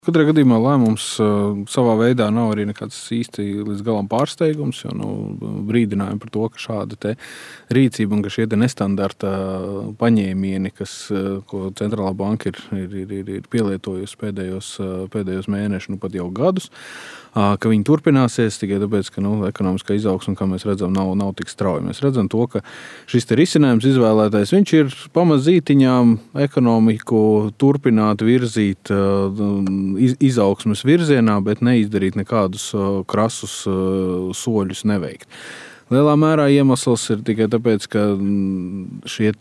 Katrā gadījumā lēmums savā veidā nav arī nekāds īsti līdz galam pārsteigums, jo brīdinājumi par to, ka šāda te rīcība un ka šie te nestandarta paņēmieni, ko centrālā banka ir pielietojusi pēdējos mēnešus, pat jau gadus, ka viņi turpināsies tikai tāpēc, ka ekonomiskā izaugsme, kā mēs redzam, nav tik strauja. Mēs redzam to, ka šis te risinājums izvēlētais, viņš ir pamazītiņām ekonomiku turpināt virzīt izaugsmes virzienā, bet neizdarīt nekādus krasus soļus neveikt. Lielā mērā iemesls ir tikai tāpēc, ka šie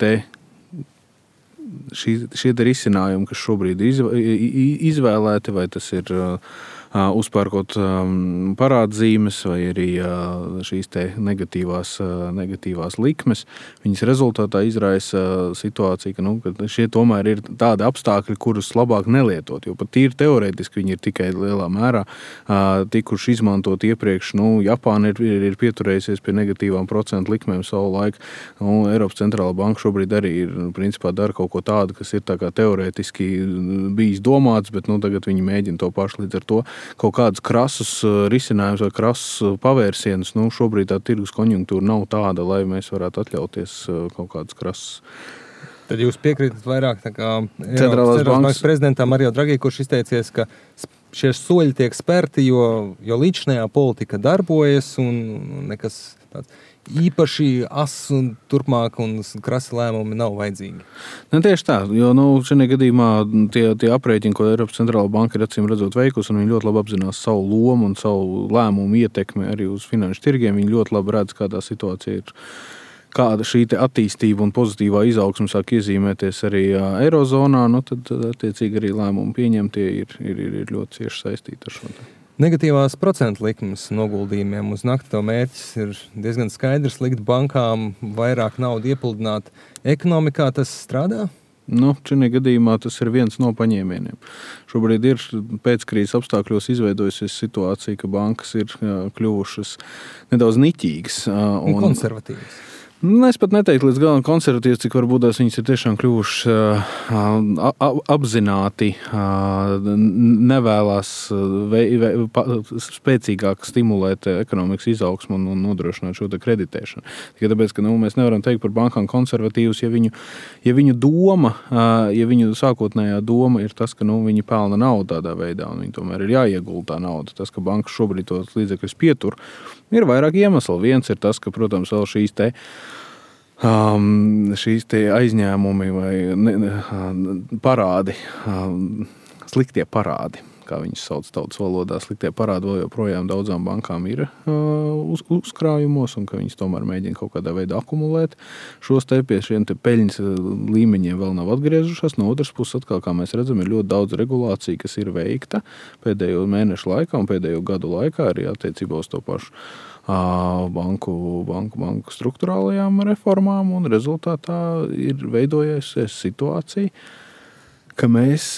te risinājumi, kas šobrīd izvēlēti, vai tas ir uzpērkot parādzīmes vai arī šīs te negatīvās likmes, viņas rezultātā izraisa situāciju, ka šie tomēr ir tādi apstākļi, kurus labāk nelietot, jo pat tīri teorētiski viņi ir tikai lielā mērā tikuši izmantot iepriekš. Japāna ir pieturējusies pie negatīvām procentu likmēm savu laiku. Eiropas centrālā banka šobrīd arī principā dara kaut ko tādu, kas ir tā kā teorētiski bijis domāts, bet tagad viņi mēģina to pašu. Līdz ar to kaut kādus krasus risinājumus vai krasus pavērsienus. Šobrīd tā tirgus konjunktūra nav tāda, lai mēs varētu atļauties kaut kādus krasus. Tad jūs piekrītat vairāk Centrālās bankas prezidentam Mario Draghi, kurš izteicies, ka šie soļi tiek spērti, jo līdzinājā politika darbojas un nekas tāds īpaši un turpmāk un krasi lēmumi nav vajadzīgi. Tieši tā, jo šajā gadījumā tie aprēķini, ko Eiropas centrālā banka ir acīm redzot veikusi, un viņi ļoti labi apzinās savu lomu un savu lēmumu ietekmi arī uz finanšu tirgiem. Viņi ļoti labi redz, kādā situācija ir, kāda šī te attīstība un pozitīvā izaugsme sāk iezīmēties arī Eirozonā, tad attiecīgi arī lēmumu pieņemtie ir ļoti cieši saistīti ar šo. Negatīvās procentu likmes noguldījumiem uz nakti, to mērķis ir diezgan skaidrs, likt bankām vairāk naudu iepludināt ekonomikā. Tas strādā? Šajā gadījumā tas ir viens no paņēmieniem. Šobrīd ir pēckrīzes apstākļos izveidojusies situācija, ka bankas ir kļuvušas nedaudz niķīgas un konservatīvas. Es pat neteiktu līdz galam konservatīvas, cik varbūt viņas ir tiešām kļuvušas apzināti, nevēlas spēcīgāk stimulēt ekonomikas izaugsmu un nodrošināt šo kreditēšanu. Tikai tāpēc, ka mēs nevaram teikt par bankām konservatīvas, ja viņu sākotnējā doma ir tas, ka viņi pelna naudu tādā veidā, un viņi tomēr ir jāiegulda tā nauda. Tas, ka bankas šobrīd tos līdzekļus pietur, ir vairāk iemesli. Viens ir tas, ka, protams, vēl šīs te aizņēmumi vai parādi, sliktie parādi, kā viņus sauc tautas valodā, sliktie parādi vēl joprojām daudzām bankām ir uzkrājumos, un ka viņas tomēr mēģina kaut kādā veidā akumulēt šos te pie šiem te peļņas līmeņiem vēl nav atgriezušās. No otras puses, atkal, kā mēs redzam, ir ļoti daudz regulāciju, kas ir veikta pēdējo mēnešu laikā un pēdējo gadu laikā arī attiecībā uz to pašu banku struktūrālajām reformām, un rezultātā ir veidojusies situācija, ka mēs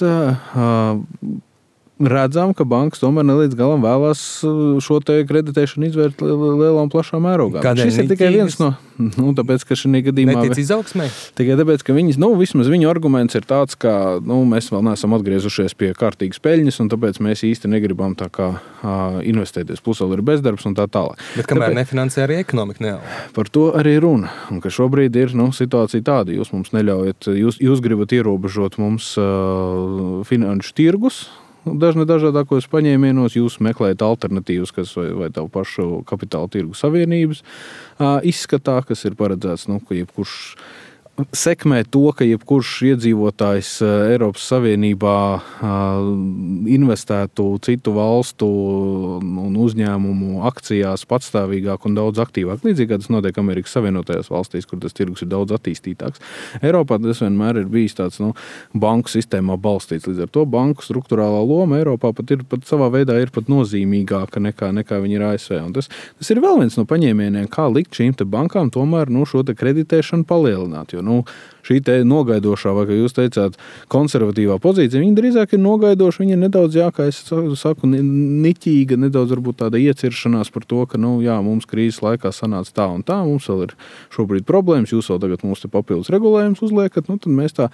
redzam, ka bankas tomēr nelīdz galam vēlās šo te kreditēšanu izvērt lielā un plašā mērogā. Kādēļ šis ir tikai viens no, tāpēc, ka šajā gadījumā netic izaugsmē? Tikai tāpēc, ka vismaz viņu arguments ir tāds, ka mēs vēl neesam atgriezušies pie kārtīgas peļņas, un tāpēc mēs īsti negribam tā kā investēties. Plus vēl ir bezdarbs un tā tālāk. Bet kamēr nefinansē arī ekonomika neaug. Par to arī runa. Un ka šobrīd ir situācija tāda, jūs mums neļaujat, jūs gribat ierobežot mums finanšu tirgus, dažādākos paņēmienos, jūs meklējat alternatīvas, kas vai tavu pašu kapitāla tirgu savienības izskatā, kas ir paredzēts, ka jebkurš sekmē to, ka jebkurš iedzīvotājs Eiropas Savienībā investētu citu valstu un uzņēmumu akcijās patstāvīgāk un daudz aktīvāk. Līdzīgi, kā tas notiek Amerikas Savienotajās valstīs, kur tas tirgus ir daudz attīstītāks. Eiropā tas vienmēr ir bijis tāds banku sistēmā balstīts. Līdz ar to banku struktūrālā loma Eiropā pat savā veidā ir pat nozīmīgāka nekā viņi ir ASV. Un tas ir vēl viens no paņēmieniem, kā likt šīm te bankām tomēr šo te kreditēšanu palielināt. Jo šī te nogaidošā, vai kā jūs teicāt, konservatīvā pozīcija, viņa drīzāk ir nogaidoša, viņa ir nedaudz, kā es saku, niķīga, nedaudz varbūt tāda ieciršanās par to, ka, mums krīzes laikā sanāca tā un tā, mums vēl ir šobrīd problēmas, jūs vēl tagad mums te papildus regulējums uzliekat, tad mēs tā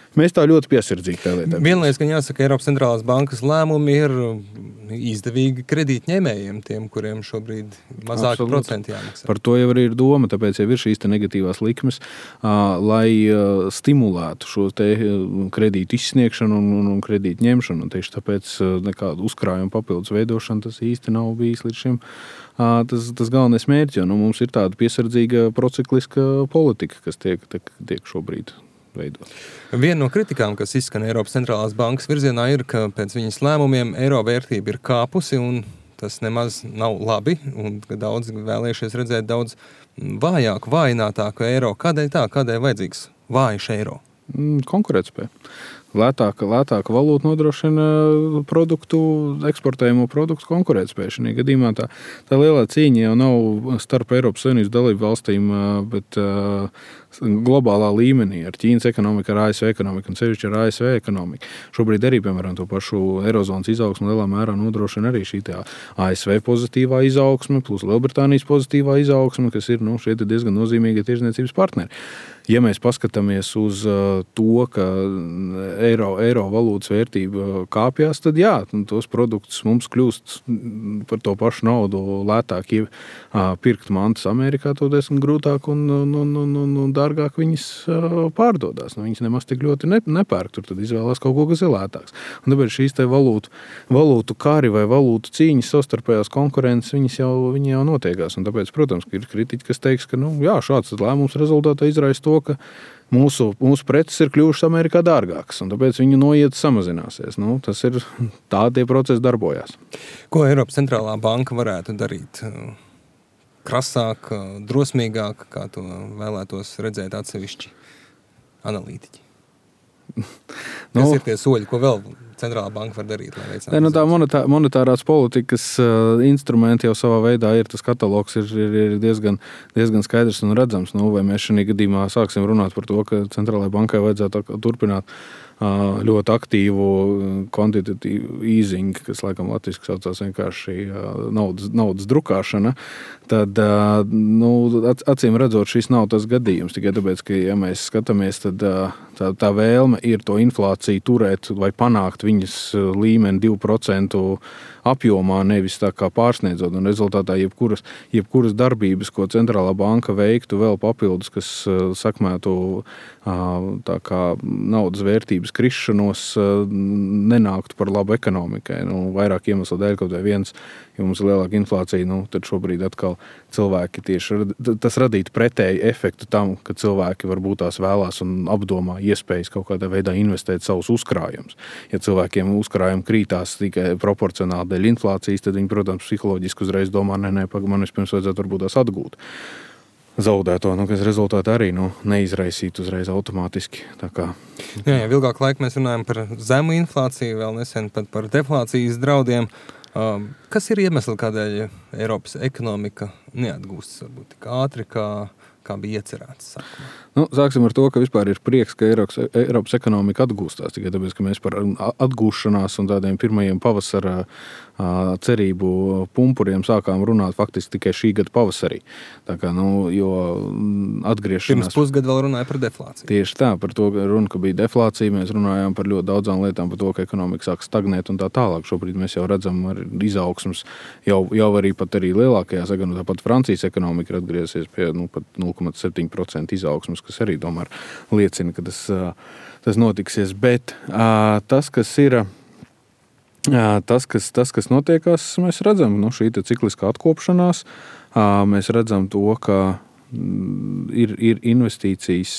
Mēs tā ļoti piesardzīgi tā lietā. Vienlaiks, gan jāsaka, Eiropas centrālās bankas lēmumi ir izdevīgi kredītņēmējiem, tiem, kuriem šobrīd mazāki procenti jāmaksā. Par to jau arī ir doma, tāpēc jau ir šīs te negatīvās likmes, lai stimulētu šo te kredītu izsniegšanu un kredītu ņemšanu. Un tieši tāpēc nekādu uzkrājumu papildus veidošanu tas īsti nav bijis līdz šim. Tas galvenais mērķis, jo mums ir tāda piesardzīga procikliska politika, kas tiek šobrīd veidot. Viena no kritikām, kas izskan Eiropas centrālās bankas virzienā, ir, ka pēc viņas lēmumiem eiro vērtība ir kāpusi, un tas nemaz nav labi, un ka daudz vēlējušies redzēt daudz vājāku, vājinātāku eiro. Kādēļ tā? Kādēļ vajadzīgs vājš eiro? Konkurētspēja. Lētāka valūta nodrošina eksportējumu produktu konkurētspēju. Šajā gadījumā tā lielā cīņa jau nav starp Eiropas Savienības dalību valstīm, bet globālā līmenī ar Ķīnas ekonomiku, ar ASV ekonomiku un sevišķi ar ASV ekonomiku. Šobrīd arī, piemēram, to pašu Eirozonas izaugsmu lielā mērā nodrošina arī šī ASV pozitīvā izaugsme plus Lielbritānijas pozitīvā izaugsme, kas ir šie diezgan nozīmīgi tirzniecības partneri. Ja mēs paskatāmies uz to, ka eiro valūtas vērtība kāpjas, tad jā, tos produktus mums kļūst par to pašu naudu lētāk pirkt mantas Amerikā, to diezgan grūtāk un dārgāk viņas pārdodās. Viņas nemaz tik ļoti nepērk, tur tad izvēlās kaut ko, kas ir lētāks. Un tāpēc šīs te valūtu kari vai valūtu cīņas savstarpējās konkurences, viņi jau notiekās. Un tāpēc, protams, ir kritiķi, kas teiks, ka šāds lēmums rezultātā izraisa to, ka mūsu preces ir kļuvušas Amerikā dārgākas, un tāpēc viņu noiet samazināsies. Tas ir tie procesi darbojās. Ko Eiropas centrālā banka varētu darīt? Krasāk, drosmīgāk, kā to vēlētos redzēt atsevišķi analītiķi? Kas ir tie soļi, ko vēl centrālā banka var darīt? Tā monetārās politikas instrumenti jau savā veidā ir, tas katalogs ir diezgan skaidrs un redzams. Vai mēs šajā gadījumā sāksim runāt par to, ka centrālajai bankai vajadzētu turpināt ļoti aktīvu kvantitatīvu easing, kas laikam latviski saucās vienkārši naudas drukāšana, tad acīm redzot, šis nav tas gadījums. Tikai tāpēc, ka, ja mēs skatāmies, tad tā vēlme ir to inflāciju turēt vai panākt viņas līmeni 2% apjomā, nevis tā kā pārsniedzot. Un rezultātā jebkuras darbības, ko centrālā banka veiktu vēl papildus, kas sakmētu tā kā naudas vērtības krišanos, nenāktu par labu ekonomikai. Vairāk iemeslu dēļ, kaut vai viens, ja mums ir lielāka inflācija, tad šobrīd atkal cilvēki tas radītu pretēju efektu tam, ka cilvēki varbūt tās vēlās un apdomā iespējas kaut kādā veidā investēt savus uzkrājumus. Ja cilvēkiem uzkrājumi krītās tikai proporcionāli dēļ inflācijas, tad viņi, protams, psiholoģiski uzreiz domā, man vispirms vajadzētu varbūt tās atgūt zaudēto, kas rezultātā arī neizraisītu uzreiz automātiski. Jā, ilgāk laika mēs runājam par zemu inflāciju, vēl nesen pat par deflācijas draudiem. Kas ir iemesli, kādēļ Eiropas ekonomika neatgūstas varbūt tik ātri, kā bija iecerēts? Sāksim ar to, ka vispār ir prieks, ka Eiropas ekonomika atgūstās. Tikai tāpēc, ka mēs par atgūšanās un tādiem pirmajiem pavasara cerību pumpuriem sākām runāt faktiski tikai šī gada pavasarī. Jo atgriešanās... Pirms pusgadu vēl runāja par deflāciju. Tieši tā, par to runa, ka bija deflācija. Mēs runājām par ļoti daudzām lietām, par to, ka ekonomika sāk stagnēt un tā tālāk. Šobrīd mēs jau redzam ar izaugsmas jau arī lielākajās, gan tāpat Francijas ekonomika ir atgriezies pie pat 0,7% izaugsmas, kas arī tomēr liecina, ka tas notiksies. Bet tas, kas ir... Tas, kas notiekās, mēs redzam, šī cikliskā atkopšanās, mēs redzam to, ka ir investīcijas,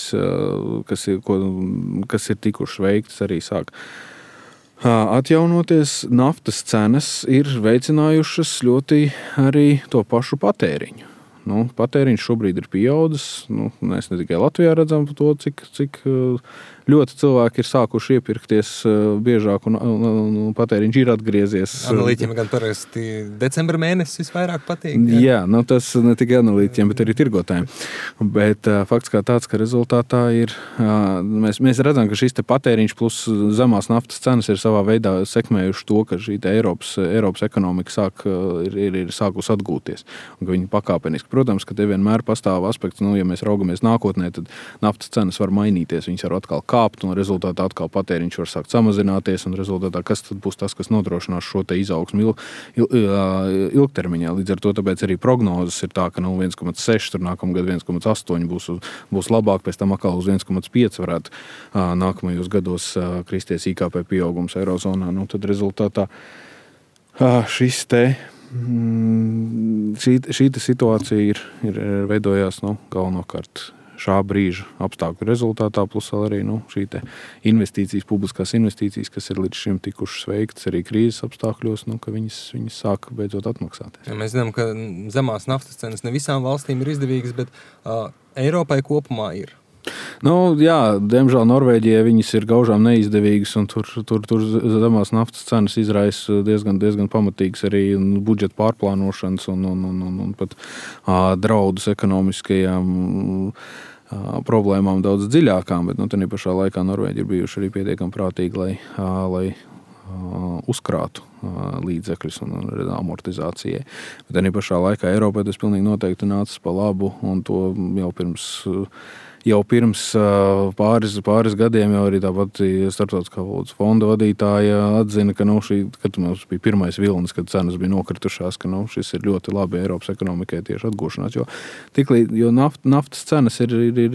kas ir tikušas veiktas, arī sāk atjaunoties. Naftas cenas ir veicinājušas ļoti arī to pašu patēriņu. Patēriņš šobrīd ir pieaudzis. Mēs ne tikai Latvijā redzam to, cik ļoti cilvēki ir sākuši iepirkties biežāk un patēriņš ir atgriezies. Analītiķiem gan parasti decembra mēnesis visvairāk patīk. Jā, tas ne tikai analītiķiem, bet arī tirgotājiem. Bet fakts kā tāds, ka rezultātā ir, mēs redzam, ka šis te patēriņš plus zemās naftas cenas ir savā veidā sekmējuši to, ka šī Eiropas ekonomika ir sākus atgūties. Un ka viņi pakāpeniski. Protams, ka te vienmēr pastāv aspekts, ja mēs raugamies nākotnē, tad naftas cenas var mainīties, viņas var atkal kāpt, un rezultātā atkal patēriņš var sākt samazināties, un rezultātā kas tad būs tas, kas nodrošinās šo te izaugsmu ilgtermiņā. Līdz ar to tāpēc arī prognozes ir tā, ka 1,6, tur nākamgad 1,8 būs labāk, pēc tam atkal uz 1,5 varētu nākamajos gados kristies IKP pieaugums Eirozonā. Tad rezultātā šī situācija ir veidojās galvenokārt šā brīža apstākļu rezultātā, plus vēl arī šī investīcijas, publiskās investīcijas, kas ir līdz šim tikušas veiktas arī krīzes apstākļos, ka viņas sāk beidzot atmaksāties. Ja, mēs zinām, ka zemās naftas cenas ne visām valstīm ir izdevīgas, bet Eiropai kopumā ir. Jā, diemžēl Norvēģijai viņas ir gaužām neizdevīgas, un tur zemās naftas cenas izraisa diezgan pamatīgas arī budžeta pārplānošanas un pat draudus ekonomiskajām problēmām daudz dziļākām, bet tādā pašā laikā Norvēģi ir bijuši arī pietiekami prātīgi, lai uzkrātu līdzekļus un amortizācijai. Bet tādā pašā laikā Eiropai tas pilnīgi noteikti nācis pa labu, un to jau pirms pāris gadiem jau arī tāpat Starptautiskā valūtas fonda vadītāja atzina, ka kad mums bija pirmais vilnis, kad cenas bija nokritušās, ka šis ir ļoti labi Eiropas ekonomikai tieši atgūšanās, jo naftas cenas ir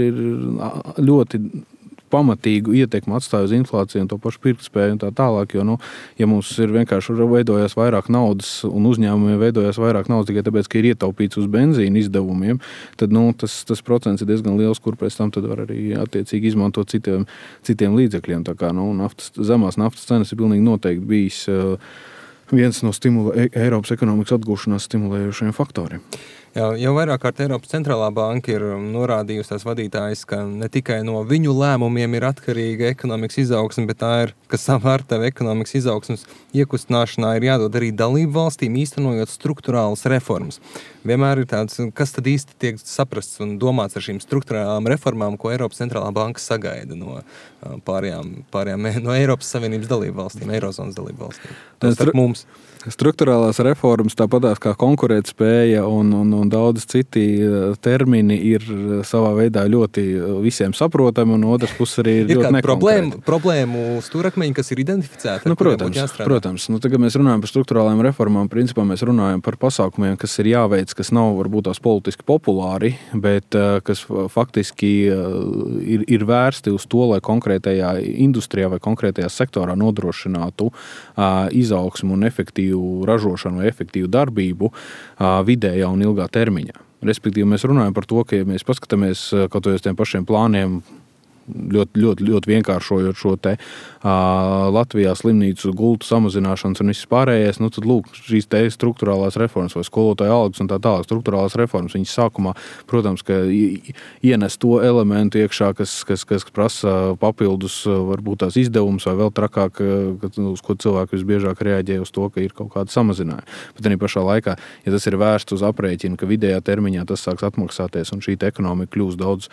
ļoti pamatīgu ietekmi atstāja uz inflāciju un to pašu pirktspēju un tā tālāk, jo, ja mums ir vienkārši veidojās vairāk naudas un uzņēmumiem veidojās vairāk naudas tikai tāpēc, ka ir ietaupīts uz benzīna izdevumiem, tad, tas procents ir diezgan liels, kur pēc tam tad var arī attiecīgi izmantot citiem līdzekļiem. Tā kā, zemās naftas cenas ir pilnīgi noteikti bijis viens no Eiropas ekonomikas atgūšanās stimulējošiem faktoriem. Jau vairāk kārt Eiropas centrālā banka ir norādījusi tās vadītājas, ka ne tikai no viņu lēmumiem ir atkarīga ekonomikas izaugsme, bet tā ir, ka savu ar tevi ekonomikas izaugsmes iekustināšanā ir jādod arī dalību valstīm, īstenojot struktūrālas reformas. Vienmēr ir tāds, kas tad īsti tiek saprasts un domāts ar šīm struktūrālām reformām, ko Eiropas centrālā banka sagaida no pārējām no Eiropas Savienības dalību valstīm, Eirozonas dalību valstīm. Tas starp mums. Struktūrālās reformas, tāpatās kā konkurētspēja un daudz citi termini ir savā veidā ļoti visiem saprotami, un otrs puses arī ir ļoti nekonkrēti. Problēmu stūrakmeņi, kas ir identificēti? Protams. Tagad mēs runājam par struktūrālām reformām, principā mēs runājam par pasākumiem, kas ir jāveic, kas nav varbūt tās politiski populāri, bet kas faktiski ir vērsti uz to, lai konkrētajā industrijā vai konkrētajā sektorā nodrošinātu izaugsmu un efektīvu ražošanu vai efektīvu darbību vidējā un ilgā termiņā. Respektīvi, mēs runājam par to, ka, ja mēs paskatāmies kaut vai uz tiem pašiem plāniem, ļoti vienkāršojot šo te Latvijā slimnīcu gultu samazināšanas un viss pārējais, tad lūk, šīs te struktūrālās reformas vai skolotāju algas un tā tālāk struktūrālās reformas, viņas sākumā, protams, ka ienes to elementu iekšā, kas prasa papildus varbūt tās izdevumus vai vēl trakāk, uz ko cilvēki visbiežāk reaģē uz to, ka ir kaut kāda samazinājuma. Bet arī pašā laikā, ja tas ir vērsts uz aprēķinu, ka vidējā termiņā tas sāks atmaksāties un šī ekonomika kļūs daudz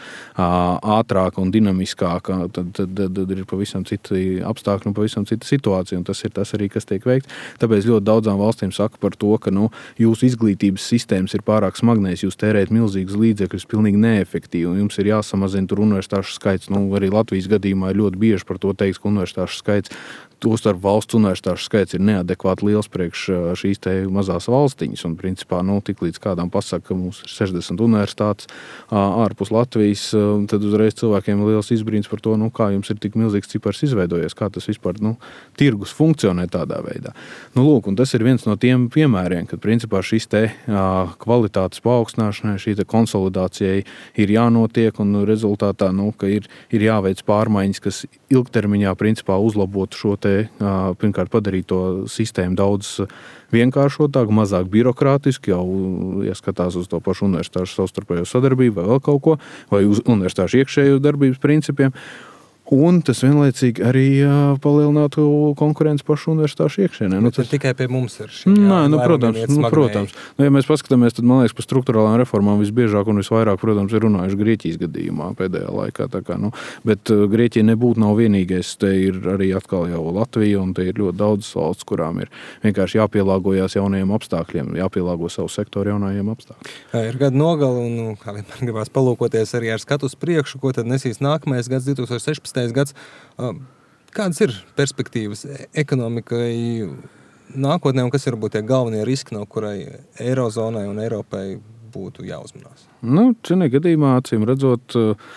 ātrāka un dinamiskāka, tad ir pavisam citi apstākļi un pavisam cita situācija, un tas ir tas arī, kas tiek veikts. Tāpēc ļoti daudzām valstīm saka par to, ka jūsu izglītības sistēmas ir pārāk smagnējas, jūs tērējat milzīgas līdzekļus pilnīgi neefektīvi, un jums ir jāsamazina tur universitāšu skaits. Arī Latvijas gadījumā ir ļoti bieži par to teiks, ka universitāšu skaits, tostarp valsts universitāšu skaits ir neadekvāti liels priekš šīs te mazās valstiņas, un principā, tik līdz kādām pasaka, ka mums ir 60 universitātes ārpus Latvijas, tad uzreiz cilvēkiem ir liels izbrīns par to, kā jums ir tik milzīgs cipars izveidojies, kā tas vispār, tirgus funkcionē tādā veidā. Lūk, un tas ir viens no tiem piemēriem, kad principā šīs te kvalitātes paaugstināšanai, šī te konsolidācijai ir jānotiek, un rezultātā, ka ir jāveic pārmaiņas, kas ilgtermiņā principā uzlabotu šo te, pirmkārt, padarīt to sistēmu daudz vienkāršotāku, mazāk birokrātisku, jau ieskatās uz to pašu universitāšu savstarpējo sadarbību vai vēl kaut ko, vai uz universitāšu iekšējo darbības principiem. Un tas vienlaicīgi arī palielinātu konkurenci pašu universitāšu iekšienē. Tas tikai pie mums ir šī. Protams. Ja mēs paskatāmies, tad, man liekas, par struktūrālām reformām visbiežāk un visvairāk, protams, ir runājuši Grieķijas gadījumā pēdējā laikā. Bet Grieķija nav vienīgais. Te ir arī atkal jau Latvija, un te ir ļoti daudz valsts, kurām ir vienkārši jāpielāgojās jaunajiem apstākļiem, jāpielāgo savu sektoru jaunajiem apstākļiem. Ir gada nogala, un kā vienmēr gribās palūkoties arī ar skatu uz priekšu, ko tad nesīs nākamais gads 2016. 16. gads. Kādas ir perspektīvas ekonomikai nākotnē, un kas ir varbūt tie galvenie riski, no kurai Eirozonai un Eiropai būtu jāuzmanās? Šajā gadījumā, acīm redzot,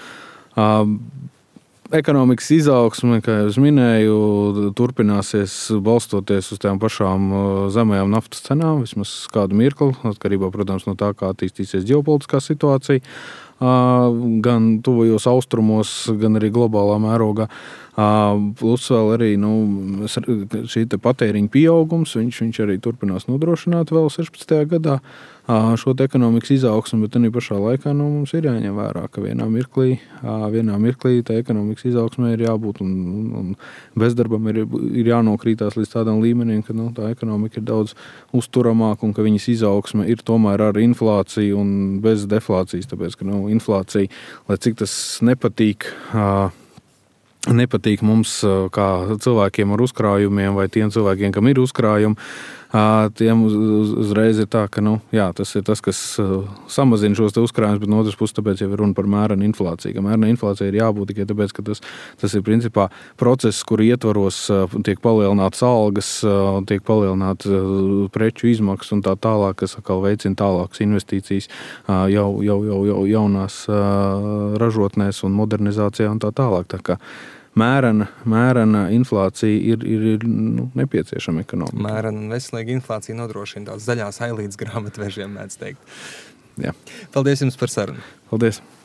ekonomikas izaugsme, kā jau es minēju, turpināsies balstoties uz tām pašām zemajām naftas cenām, vismaz kādu mirkli, atkarībā, protams, no tā, kā attīstīsies ģeopolitiskā situācija, gan tuvajos austrumos, gan arī globālā mērogā. Plus vēl arī šī patēriņa pieaugums, viņš arī turpinās nodrošināt vēl 16. gadā šo ekonomikas izaugsmu, bet arī pašā laikā mums ir jāņem vērā, ka vienā mirklī tā ekonomikas izaugsmē ir jābūt un bezdarbam ir jānokrītās līdz tādam līmenim, ka tā ekonomika ir daudz uzturamāka un ka viņas izaugsme ir tomēr ar inflāciju un bez deflācijas, tāpēc, ka inflācija, lai cik tas nepatīk mums kā cilvēkiem ar uzkrājumiem vai tiem cilvēkiem, kam ir uzkrājumi, tiem uzreiz ir tā, ka tas ir tas, kas samazina šos uzkrājumus, bet no otras puses tāpēc jau ir runa par mērenu inflāciju. Ka mērena inflācija ir jābūt tikai tāpēc, ka tas ir principā process, kur ietvaros tiek palielinātas algas, tiek palielinātas preču izmaksas un tā tālāk, kas atkal veicina tālākas investīcijas jau jaunās ražotnēs un modernizācijā un tā tālāk. Tā kā mērena inflācija ir nepieciešama ekonomika. Mērena un veselīga inflācija nodrošina tās zaļās ailītes grāmatvežiem, mēdz teikt. Jā. Paldies jums par sarunu. Paldies.